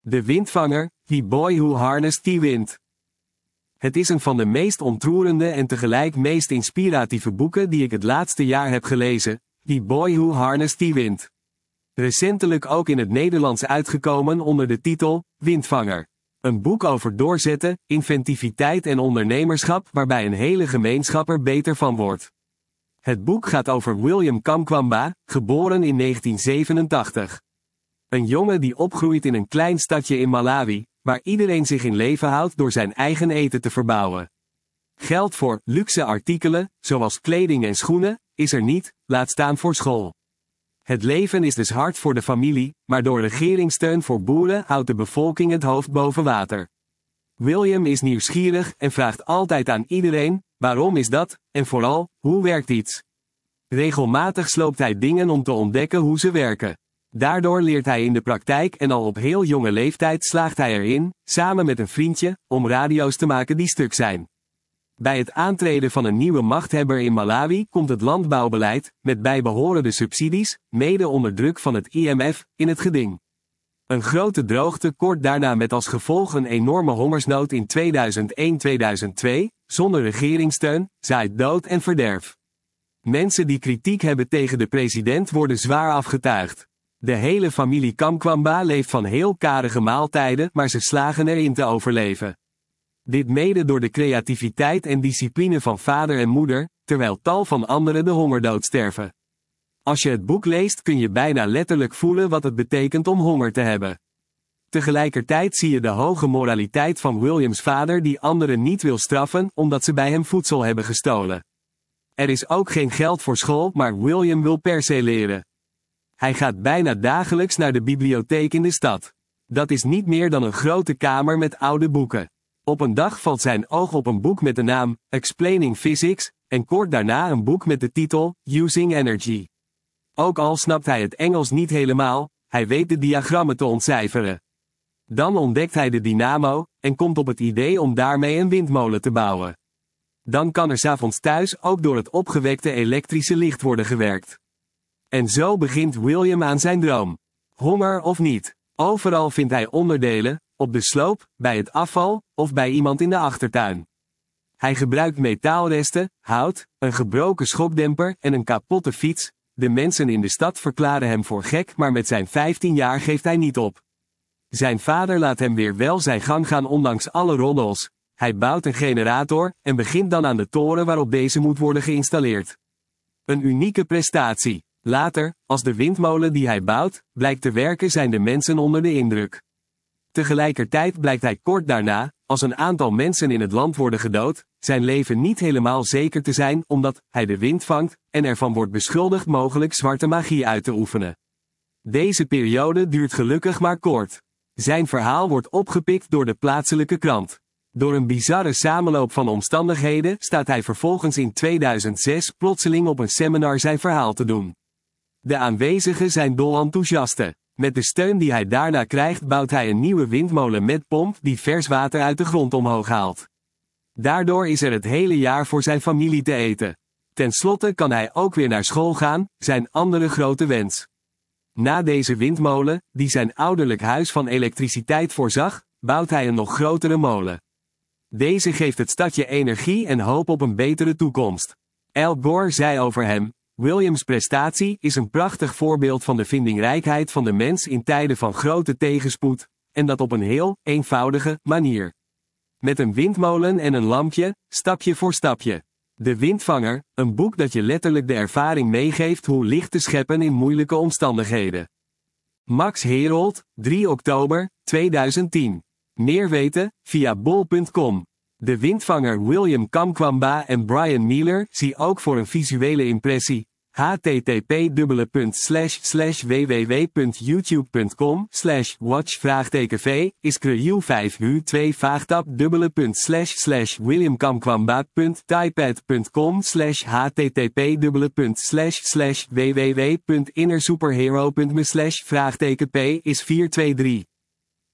De Windvanger, The Boy Who Harnessed the Wind. Het is een van de meest ontroerende en tegelijk meest inspiratieve boeken die ik het laatste jaar heb gelezen, The Boy Who Harnessed the Wind. Recentelijk ook in het Nederlands uitgekomen onder de titel Windvanger. Een boek over doorzetten, inventiviteit en ondernemerschap waarbij een hele gemeenschap er beter van wordt. Het boek gaat over William Kamkwamba, geboren in 1987. Een jongen die opgroeit in een klein stadje in Malawi, waar iedereen zich in leven houdt door zijn eigen eten te verbouwen. Geld voor luxe artikelen, zoals kleding en schoenen, is er niet, laat staan voor school. Het leven is dus hard voor de familie, maar door regeringssteun voor boeren houdt de bevolking het hoofd boven water. William is nieuwsgierig en vraagt altijd aan iedereen, waarom is dat, en vooral, hoe werkt iets? Regelmatig sloopt hij dingen om te ontdekken hoe ze werken. Daardoor leert hij in de praktijk en al op heel jonge leeftijd slaagt hij erin, samen met een vriendje, om radio's te maken die stuk zijn. Bij het aantreden van een nieuwe machthebber in Malawi komt het landbouwbeleid, met bijbehorende subsidies, mede onder druk van het IMF, in het geding. Een grote droogte kort daarna met als gevolg een enorme hongersnood in 2001-2002, zonder regeringssteun, zaait dood en verderf. Mensen die kritiek hebben tegen de president worden zwaar afgetuigd. De hele familie Kamkwamba leeft van heel karige maaltijden, maar ze slagen erin te overleven. Dit mede door de creativiteit en discipline van vader en moeder, terwijl tal van anderen de hongerdood sterven. Als je het boek leest kun je bijna letterlijk voelen wat het betekent om honger te hebben. Tegelijkertijd zie je de hoge moraliteit van Williams vader die anderen niet wil straffen omdat ze bij hem voedsel hebben gestolen. Er is ook geen geld voor school, maar William wil per se leren. Hij gaat bijna dagelijks naar de bibliotheek in de stad. Dat is niet meer dan een grote kamer met oude boeken. Op een dag valt zijn oog op een boek met de naam Explaining Physics, en kort daarna een boek met de titel Using Energy. Ook al snapt hij het Engels niet helemaal, hij weet de diagrammen te ontcijferen. Dan ontdekt hij de dynamo, en komt op het idee om daarmee een windmolen te bouwen. Dan kan er 's avonds thuis ook door het opgewekte elektrische licht worden gewerkt. En zo begint William aan zijn droom. Honger of niet. Overal vindt hij onderdelen, op de sloop, bij het afval, of bij iemand in de achtertuin. Hij gebruikt metaalresten, hout, een gebroken schokdemper en een kapotte fiets. De mensen in de stad verklaren hem voor gek, maar met zijn 15 jaar geeft hij niet op. Zijn vader laat hem weer wel zijn gang gaan ondanks alle roddels. Hij bouwt een generator, en begint dan aan de toren waarop deze moet worden geïnstalleerd. Een unieke prestatie. Later, als de windmolen die hij bouwt, blijkt te werken zijn de mensen onder de indruk. Tegelijkertijd blijkt hij kort daarna, als een aantal mensen in het land worden gedood, zijn leven niet helemaal zeker te zijn omdat hij de wind vangt, en ervan wordt beschuldigd mogelijk zwarte magie uit te oefenen. Deze periode duurt gelukkig maar kort. Zijn verhaal wordt opgepikt door de plaatselijke krant. Door een bizarre samenloop van omstandigheden staat hij vervolgens in 2006 plotseling op een seminar zijn verhaal te doen. De aanwezigen zijn dolenthousiasten. Met de steun die hij daarna krijgt bouwt hij een nieuwe windmolen met pomp die vers water uit de grond omhoog haalt. Daardoor is er het hele jaar voor zijn familie te eten. Ten slotte kan hij ook weer naar school gaan, zijn andere grote wens. Na deze windmolen, die zijn ouderlijk huis van elektriciteit voorzag, bouwt hij een nog grotere molen. Deze geeft het stadje energie en hoop op een betere toekomst. Al Gore zei over hem: Williams' prestatie is een prachtig voorbeeld van de vindingrijkheid van de mens in tijden van grote tegenspoed, en dat op een heel eenvoudige manier. Met een windmolen en een lampje, stapje voor stapje. De Windvanger, een boek dat je letterlijk de ervaring meegeeft hoe licht te scheppen in moeilijke omstandigheden. Max Herold, 3 oktober, 2010. Meer weten, via bol.com. De Windvanger William Kamkwamba en Brian Mealer zie ook voor een visuele impressie. http://www.youtube.com/watch-v is crew 5 u2 vaagtap //williamkamkwamba.typepad.com/http://www.innersuperhero.me/p is 423